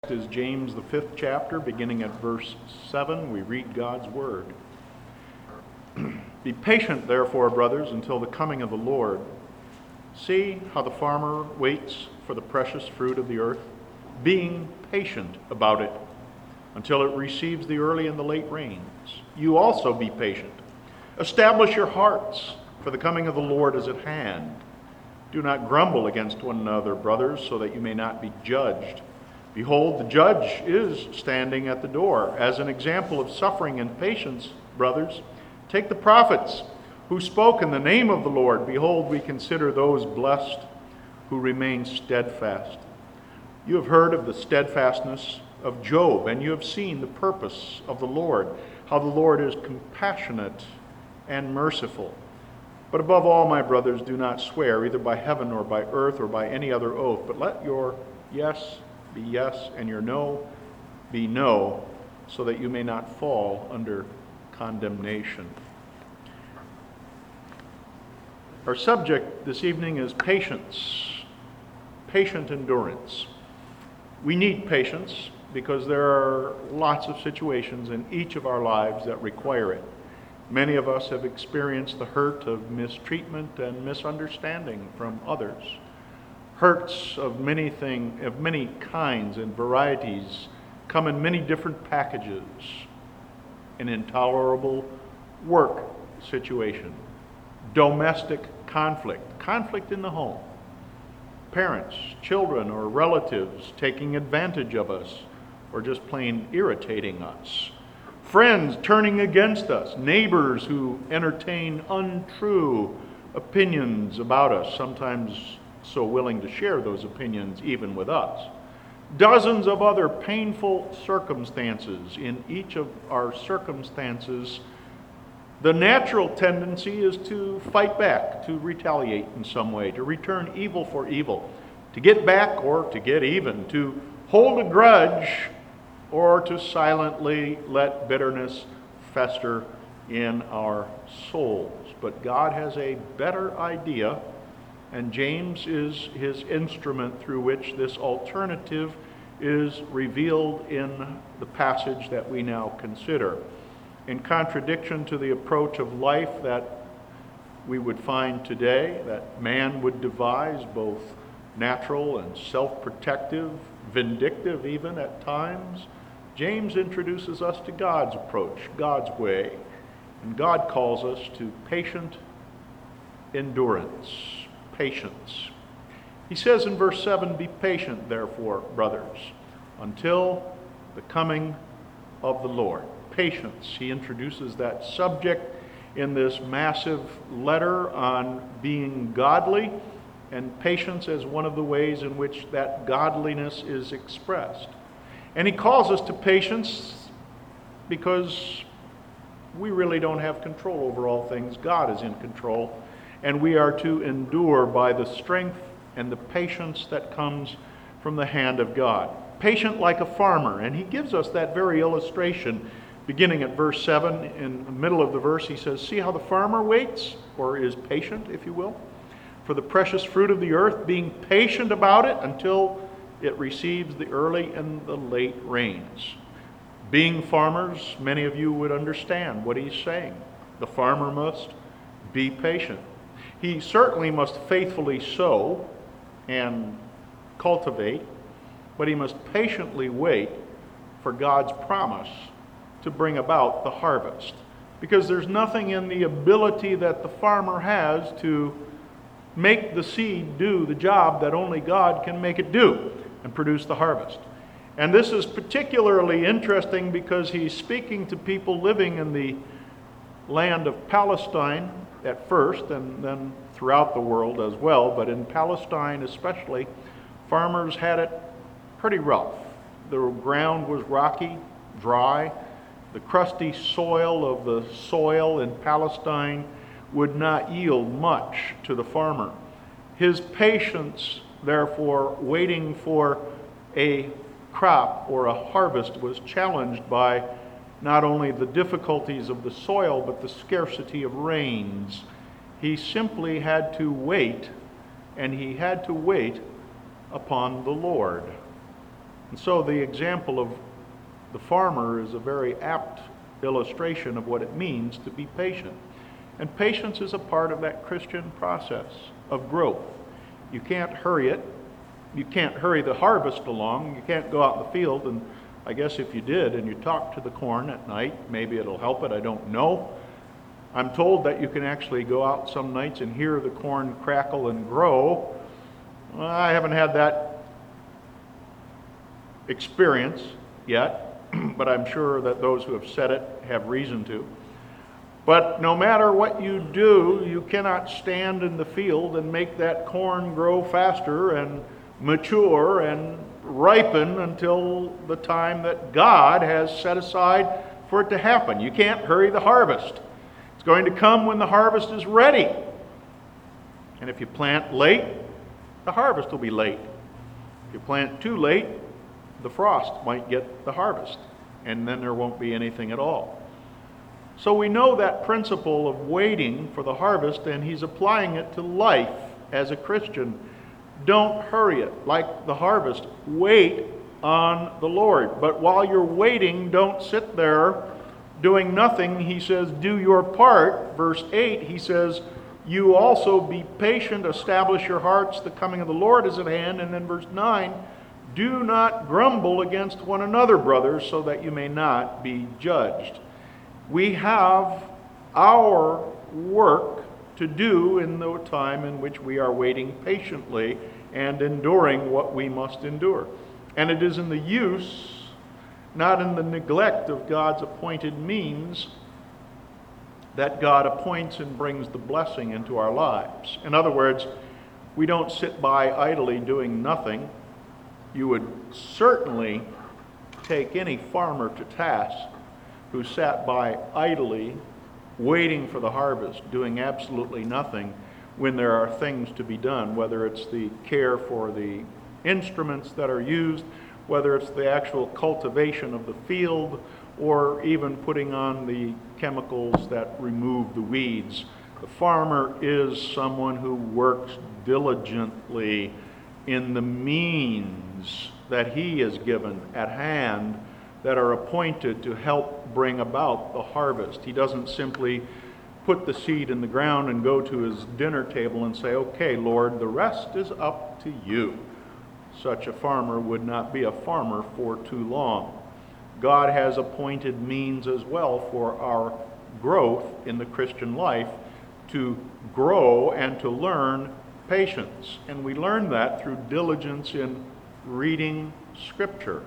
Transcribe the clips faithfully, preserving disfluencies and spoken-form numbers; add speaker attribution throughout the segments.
Speaker 1: Is James, the fifth chapter, beginning at verse seven. We read God's word. Be patient, therefore, brothers, until the coming of the Lord. See how the farmer waits for the precious fruit of the earth, being patient about it until it receives the early and the late rains. You also be patient. Establish your hearts, for the coming of the Lord is at hand. Do not grumble against one another, brothers, so that you may not be judged. Behold, the judge is standing at the door. As an example of suffering and patience, brothers, take the prophets who spoke in the name of the Lord. Behold, we consider those blessed who remain steadfast. You have heard of the steadfastness of Job, and you have seen the purpose of the Lord, how the Lord is compassionate and merciful. But above all, my brothers, do not swear either by heaven or by earth or by any other oath, but let your yes be yes, and your no be no, so that you may not fall under condemnation. Our subject this evening is patience, patient endurance. We need patience because there are lots of situations in each of our lives that require it. Many of us have experienced the hurt of mistreatment and misunderstanding from others. Hurts of many thing, of many kinds and varieties come in many different packages. An intolerable work situation, domestic conflict, conflict in the home, parents, children, or relatives taking advantage of us or just plain irritating us, friends turning against us, neighbors who entertain untrue opinions about us, sometimes so willing to share those opinions even with us. Dozens of other painful circumstances. In each of our circumstances, the natural tendency is to fight back, to retaliate in some way, to return evil for evil, to get back or to get even, to hold a grudge or to silently let bitterness fester in our souls. But God has a better idea, and James is his instrument through which this alternative is revealed in the passage that we now consider. In contradiction to the approach of life that we would find today, that man would devise, both natural and self-protective, vindictive even at times, James introduces us to God's approach, God's way. And God calls us to patient endurance. Patience. He says in verse seven, be patient, therefore, brothers, until the coming of the Lord. Patience. He introduces that subject in this massive letter on being godly, and patience as one of the ways in which that godliness is expressed. And he calls us to patience because we really don't have control over all things. God is in control. And we are to endure by the strength and the patience that comes from the hand of God. Patient like a farmer. And he gives us that very illustration beginning at verse seven. In the middle of the verse he says, see how the farmer waits, or is patient, if you will, for the precious fruit of the earth, being patient about it until it receives the early and the late rains. Being farmers, many of you would understand what he's saying. The farmer must be patient. He certainly must faithfully sow and cultivate, but he must patiently wait for God's promise to bring about the harvest. Because there's nothing in the ability that the farmer has to make the seed do the job that only God can make it do and produce the harvest. And this is particularly interesting because he's speaking to people living in the land of Palestine at first, and then throughout the world as well, but in Palestine especially, farmers had it pretty rough. The ground was rocky, dry. The crusty soil of the soil in Palestine would not yield much to the farmer. His patience, therefore, waiting for a crop or a harvest was challenged by not only the difficulties of the soil, but the scarcity of rains. He simply had to wait, and he had to wait upon the Lord. And so the example of the farmer is a very apt illustration of what it means to be patient. And patience is a part of that Christian process of growth. You can't hurry it. You can't hurry the harvest along. You can't go out in the field, and I guess if you did and you talked to the corn at night, maybe it'll help it, I don't know. I'm told that you can actually go out some nights and hear the corn crackle and grow. Well, I haven't had that experience yet, but I'm sure that those who have said it have reason to. But no matter what you do, you cannot stand in the field and make that corn grow faster and mature and ripen until the time that God has set aside for it to happen. You can't hurry the harvest. It's going to come when the harvest is ready. And if you plant late, the harvest will be late. If you plant too late, the frost might get the harvest, and then there won't be anything at all. So we know that principle of waiting for the harvest, and he's applying it to life as a Christian. Don't hurry it. Like the harvest, wait on the Lord. But while you're waiting, don't sit there doing nothing. He says, do your part. Verse eight, he says, you also be patient, establish your hearts, the coming of the Lord is at hand. And then verse nine, do not grumble against one another, brothers, so that you may not be judged. We have our work to do in the time in which we are waiting patiently and enduring what we must endure. And it is in the use, not in the neglect of God's appointed means, that God appoints and brings the blessing into our lives. In other words, we don't sit by idly doing nothing. You would certainly take any farmer to task who sat by idly waiting for the harvest, doing absolutely nothing when there are things to be done, whether it's the care for the instruments that are used, whether it's the actual cultivation of the field, or even putting on the chemicals that remove the weeds. The farmer is someone who works diligently in the means that he is given at hand that are appointed to help bring about the harvest. He doesn't simply put the seed in the ground and go to his dinner table and say, okay, Lord, the rest is up to you. Such a farmer would not be a farmer for too long. God has appointed means as well for our growth in the Christian life to grow and to learn patience. And we learn that through diligence in reading Scripture,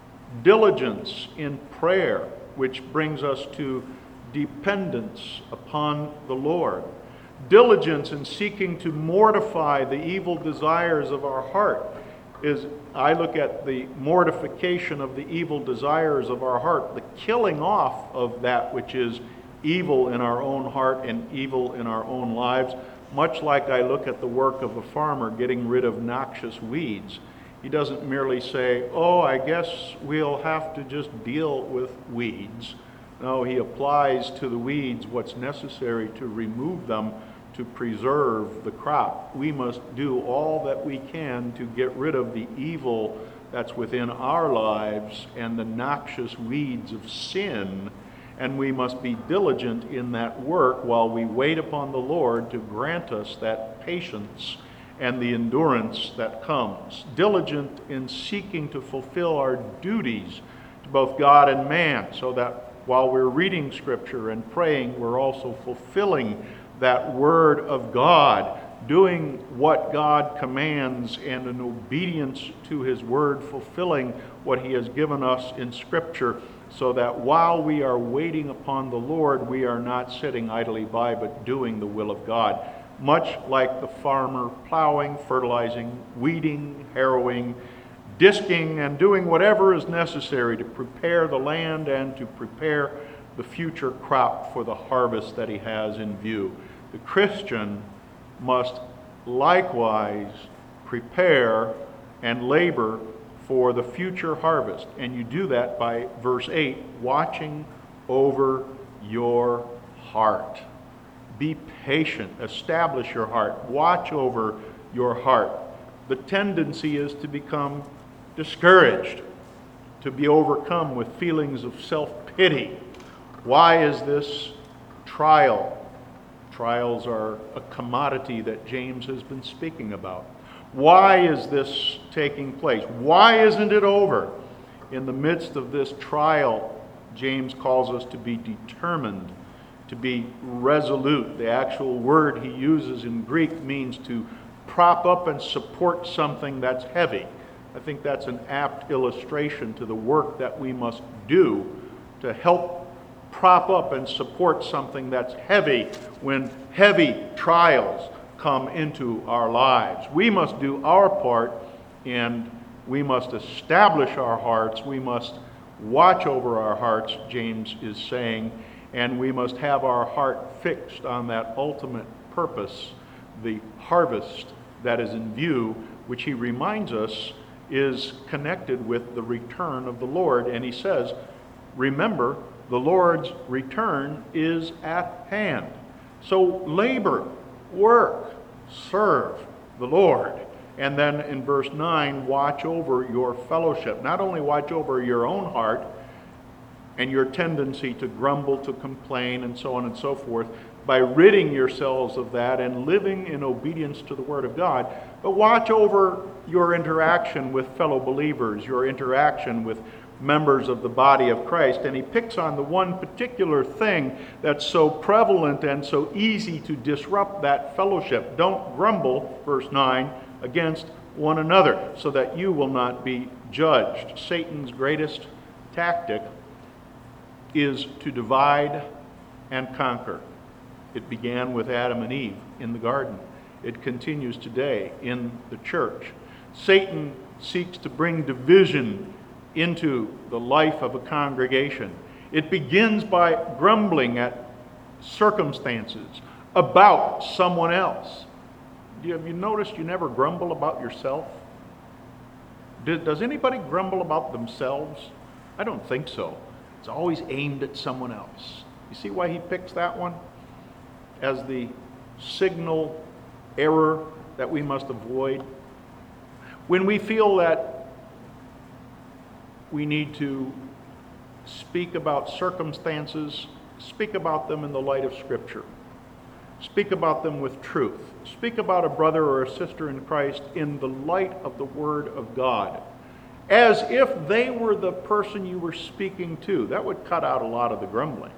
Speaker 1: diligence in prayer, which brings us to dependence upon the Lord, diligence in seeking to mortify the evil desires of our heart. Is I look at the mortification of the evil desires of our heart, the killing off of that which is evil in our own heart and evil in our own lives, much like I look at the work of a farmer getting rid of noxious weeds. He doesn't merely say, oh, I guess we'll have to just deal with weeds. No, he applies to the weeds what's necessary to remove them, to preserve the crop. We must do all that we can to get rid of the evil that's within our lives and the noxious weeds of sin, and we must be diligent in that work while we wait upon the Lord to grant us that patience and the endurance that comes. Diligent in seeking to fulfill our duties to both God and man, so that while we're reading Scripture and praying, we're also fulfilling that Word of God, doing what God commands and in obedience to His Word, fulfilling what He has given us in Scripture, so that while we are waiting upon the Lord, we are not sitting idly by, but doing the will of God. Much like the farmer plowing, fertilizing, weeding, harrowing, disking, and doing whatever is necessary to prepare the land and to prepare the future crop for the harvest that he has in view. The Christian must likewise prepare and labor for the future harvest. And you do that by, verse eight, watching over your heart. Be patient. Establish your heart. Watch over your heart. The tendency is to become discouraged. to be overcome with feelings of self-pity. Why is this trial? Trials are a commodity that James has been speaking about. Why is this taking place? Why isn't it over? In the midst of this trial, James calls us to be determined, to be resolute. The actual word he uses in Greek means to prop up and support something that's heavy. I think that's an apt illustration to the work that we must do to help prop up and support something that's heavy when heavy trials come into our lives. We must do our part, and we must establish our hearts. We must watch over our hearts, James is saying, and we must have our heart fixed on that ultimate purpose, the harvest that is in view, which he reminds us is connected with the return of the Lord. And he says, remember, the Lord's return is at hand. So labor, work, serve the Lord. And then in verse nine, watch over your fellowship. Not only watch over your own heart and your tendency to grumble, to complain, and so on and so forth, by ridding yourselves of that and living in obedience to the Word of God, but watch over your interaction with fellow believers, your interaction with members of the body of Christ. And he picks on the one particular thing that's so prevalent and so easy to disrupt that fellowship. Don't grumble, verse nine, against one another, so that you will not be judged. Satan's greatest tactic is to divide and conquer. It began with Adam and Eve in the garden. It continues today in the church. Satan seeks to bring division into the life of a congregation. It begins by grumbling at circumstances about someone else. Have you noticed you never grumble about yourself? Does anybody grumble about themselves? I don't think so. It's always aimed at someone else. You see why he picks that one as the signal error that we must avoid? When we feel that we need to speak about circumstances, speak about them in the light of Scripture. Speak about them with truth. Speak about a brother or a sister in Christ in the light of the Word of God, as if they were the person you were speaking to. That would cut out a lot of the grumbling.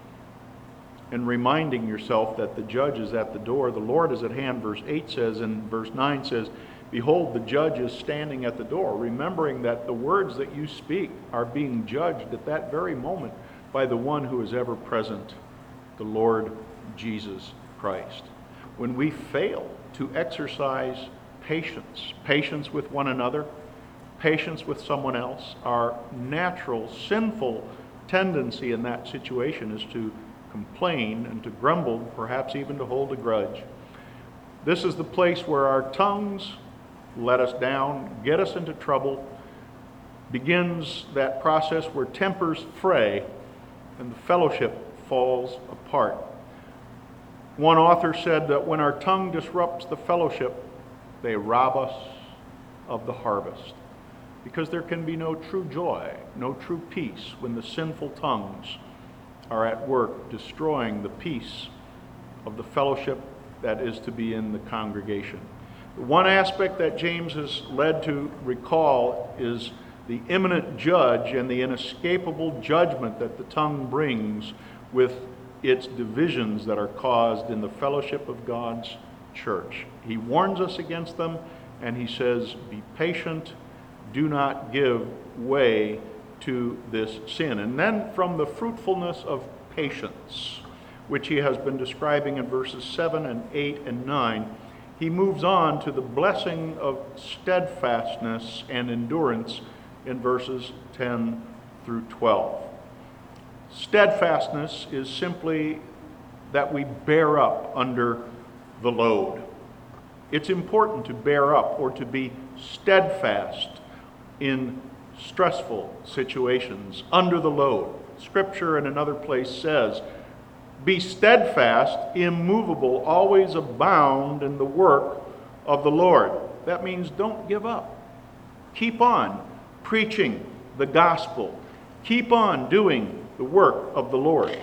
Speaker 1: And reminding yourself that the judge is at the door, the Lord is at hand, verse eight says, and verse nine says, behold, the judge is standing at the door, remembering that the words that you speak are being judged at that very moment by the one who is ever present, the Lord Jesus Christ. When we fail to exercise patience, patience with one another, patience with someone else, our natural sinful tendency in that situation is to complain and to grumble, perhaps even to hold a grudge. This is the place where our tongues let us down, get us into trouble, begins that process where tempers fray and the fellowship falls apart. One author said that when our tongue disrupts the fellowship, they rob us of the harvest. Because there can be no true joy, no true peace when the sinful tongues are at work destroying the peace of the fellowship that is to be in the congregation. One aspect that James is led to recall is the imminent judge and the inescapable judgment that the tongue brings with its divisions that are caused in the fellowship of God's church. He warns us against them, and he says, be patient, do not give way to this sin. And then from the fruitfulness of patience, which he has been describing in verses seven and eight and nine, he moves on to the blessing of steadfastness and endurance in verses ten through twelve. Steadfastness is simply that we bear up under the load. It's important to bear up or to be steadfast in stressful situations, under the load. Scripture in another place says, be steadfast, immovable, always abound in the work of the Lord. That means don't give up. Keep on preaching the gospel. Keep on doing the work of the Lord.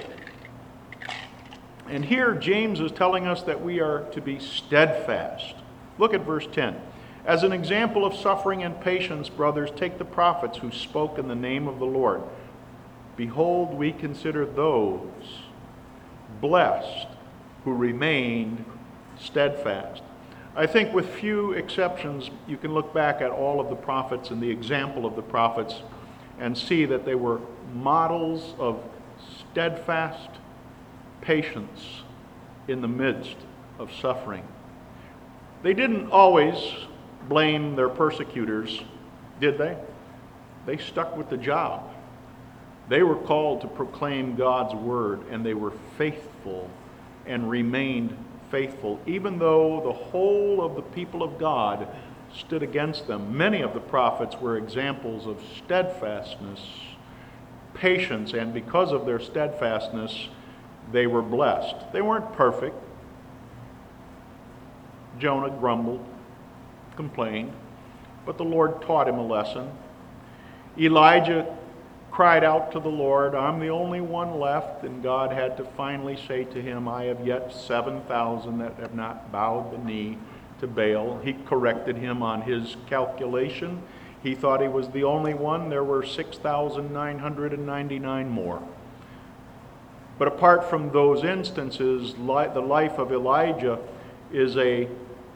Speaker 1: And here James is telling us that we are to be steadfast. Look at verse ten. As an example of suffering and patience, brothers, take the prophets who spoke in the name of the Lord. Behold, we consider those blessed who remained steadfast. I think with few exceptions, you can look back at all of the prophets and the example of the prophets and see that they were models of steadfast patience in the midst of suffering. They didn't always blame their persecutors, did they? They stuck with the job. They were called to proclaim God's word, and they were faithful and remained faithful, even though the whole of the people of God stood against them. Many of the prophets were examples of steadfastness, patience, and because of their steadfastness, they were blessed. They weren't perfect. Jonah grumbled, complained, but the Lord taught him a lesson. Elijah cried out to the Lord, I'm the only one left, and God had to finally say to him, I have yet seven thousand that have not bowed the knee to Baal. He corrected him on his calculation. He thought he was the only one. There were six thousand nine hundred ninety-nine more. But apart from those instances, the life of Elijah is a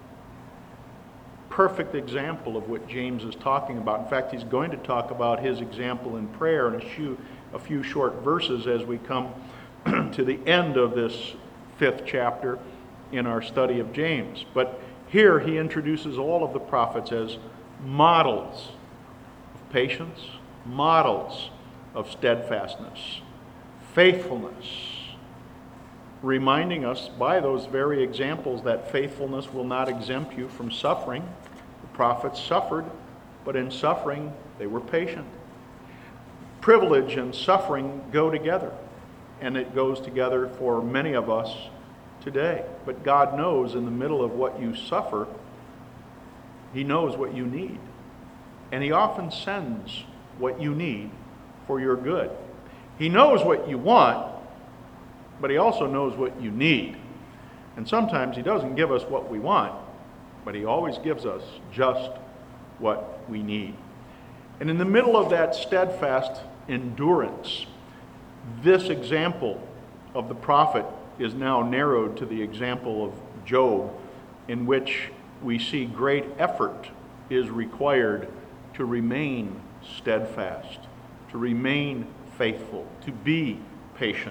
Speaker 1: perfect example of what James is talking about. In fact, he's going to talk about his example in prayer in a few, a few short verses as we come to the end of this fifth chapter in our study of James. But here he introduces all of the prophets as models of patience, models of steadfastness, faithfulness, reminding us by those very examples that faithfulness will not exempt you from suffering. The prophets suffered, but in suffering they were patient. Privilege and suffering go together, and it goes together for many of us today. But God knows in the middle of what you suffer, He knows what you need. And He often sends what you need for your good. He knows what you want, but He also knows what you need. And sometimes He doesn't give us what we want, but He always gives us just what we need. And in the middle of that steadfast endurance, this example of the prophet is now narrowed to the example of Job, in which we see great effort is required to remain steadfast, to remain faithful, to be patient.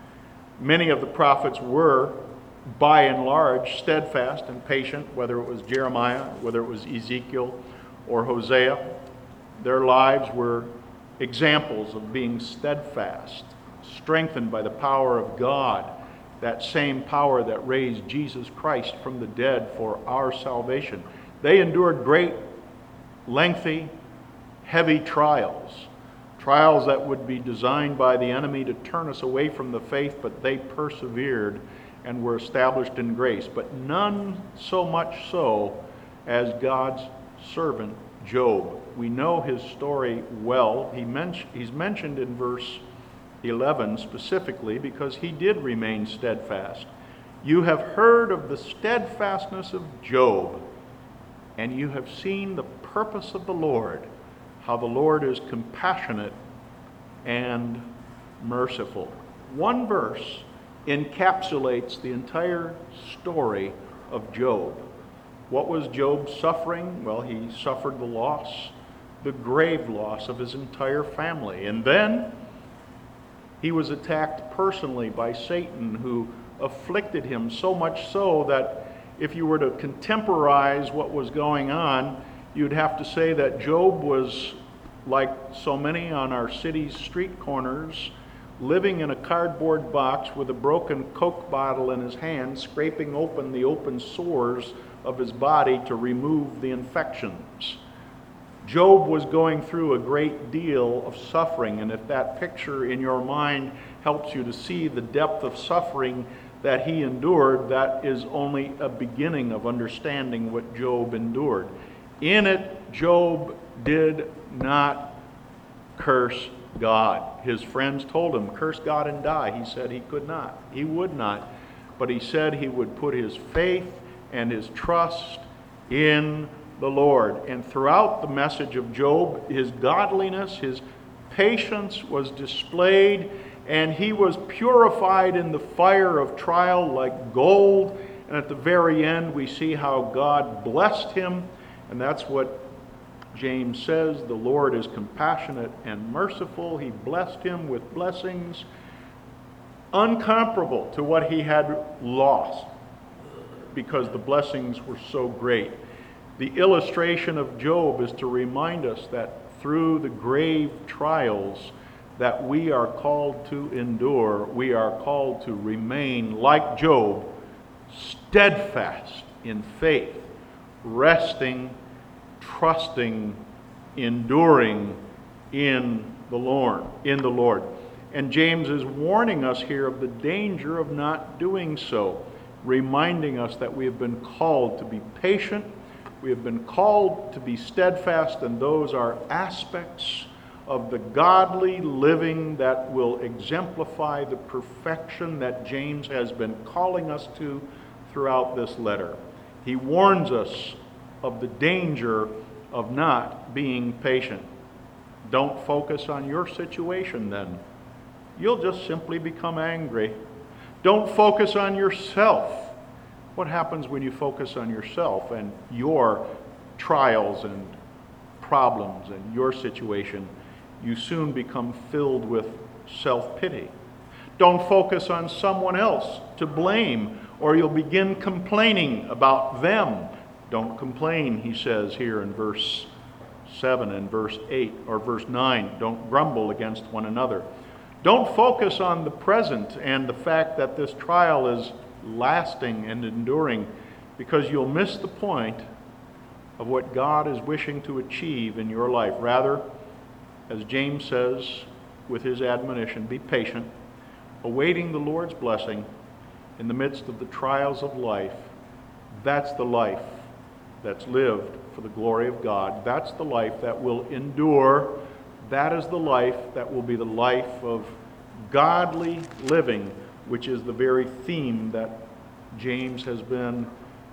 Speaker 1: Many of the prophets were, by and large, steadfast and patient, whether it was Jeremiah, whether it was Ezekiel or Hosea. Their lives were examples of being steadfast, strengthened by the power of God, that same power that raised Jesus Christ from the dead for our salvation. They endured great, lengthy, heavy trials, trials that would be designed by the enemy to turn us away from the faith, but they persevered and were established in grace. But none so much so as God's servant Job. We know his story well. He men- he's mentioned in verse eleven specifically because he did remain steadfast. You have heard of the steadfastness of Job, and you have seen the purpose of the Lord, how the Lord is compassionate and merciful. One verse encapsulates the entire story of Job. What was Job suffering? Well, he suffered the loss, the grave loss of his entire family. And then he was attacked personally by Satan, who afflicted him so much so that if you were to contemporize what was going on, you'd have to say that Job was like so many on our city's street corners, living in a cardboard box with a broken Coke bottle in his hand, scraping open the open sores of his body to remove the infections. Job was going through a great deal of suffering, and if that picture in your mind helps you to see the depth of suffering that he endured, that is only a beginning of understanding what Job endured. In it, Job did not curse God. His friends told him, curse God and die. He said he could not. He would not. But he said he would put his faith and his trust in the Lord. And throughout the message of Job, his godliness, his patience was displayed, and he was purified in the fire of trial like gold. And at the very end, we see how God blessed him, and that's what James says, the Lord is compassionate and merciful. He blessed him with blessings uncomparable to what he had lost, because the blessings were so great. The illustration of Job is to remind us that through the grave trials that we are called to endure, we are called to remain, like Job, steadfast in faith, resting, trusting, enduring in the Lord, in the Lord. And James is warning us here of the danger of not doing so, reminding us that we have been called to be patient, we have been called to be steadfast, and those are aspects of the godly living that will exemplify the perfection that James has been calling us to throughout this letter. He warns us of the danger of not being patient. Don't focus on your situation then. You'll just simply become angry. Don't focus on yourself. What happens when you focus on yourself and your trials and problems and your situation? You soon become filled with self-pity. Don't focus on someone else to blame, or you'll begin complaining about them. Don't complain, he says here in verse seven and verse eight, or verse nine. Don't grumble against one another. Don't focus on the present and the fact that this trial is lasting and enduring, because you'll miss the point of what God is wishing to achieve in your life. Rather, as James says with his admonition, be patient, awaiting the Lord's blessing in the midst of the trials of life. That's the life that's lived for the glory of God. That's the life that will endure. That is the life that will be the life of godly living, which is the very theme that James has been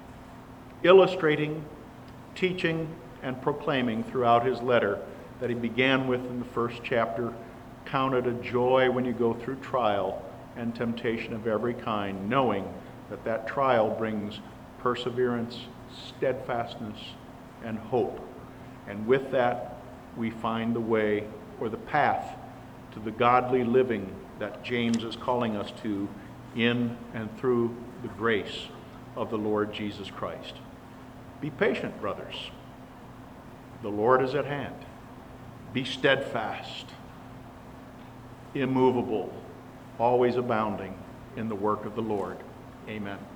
Speaker 1: illustrating, teaching, and proclaiming throughout his letter that he began with in the first chapter. Count it a joy when you go through trial and temptation of every kind, knowing that that trial brings perseverance, steadfastness, and hope. And with that, we find the way or the path to the godly living that James is calling us to in and through the grace of the Lord Jesus Christ. Be patient, brothers. The Lord is at hand. Be steadfast, immovable, always abounding in the work of the Lord. Amen.